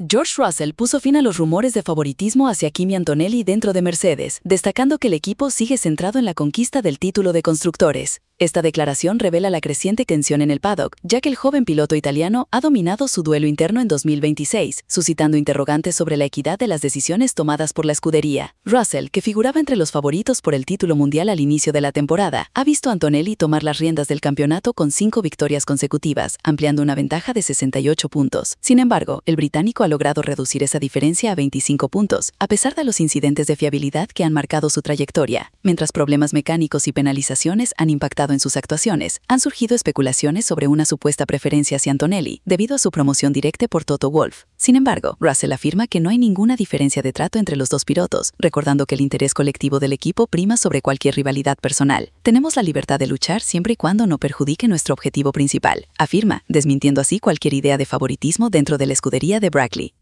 George Russell puso fin a los rumores de favoritismo hacia Kimi Antonelli dentro de Mercedes, destacando que el equipo sigue centrado en la conquista del título de constructores. Esta declaración revela la creciente tensión en el paddock, ya que el joven piloto italiano ha dominado su duelo interno en 2026, suscitando interrogantes sobre la equidad de las decisiones tomadas por la escudería. Russell, que figuraba entre los favoritos por el título mundial al inicio de la temporada, ha visto a Antonelli tomar las riendas del campeonato con 5 victorias consecutivas, ampliando una ventaja de 68 puntos. Sin embargo, el británico ha logrado reducir esa diferencia a 25 puntos, a pesar de los incidentes de fiabilidad que han marcado su trayectoria. Mientras problemas mecánicos y penalizaciones han impactado en sus actuaciones, han surgido especulaciones sobre una supuesta preferencia hacia Antonelli, debido a su promoción directa por Toto Wolff. Sin embargo, Russell afirma que no hay ninguna diferencia de trato entre los dos pilotos, recordando que el interés colectivo del equipo prima sobre cualquier rivalidad personal. Tenemos la libertad de luchar siempre y cuando no perjudique nuestro objetivo principal, afirma, desmintiendo así cualquier idea de favoritismo dentro de la escudería de Brackley.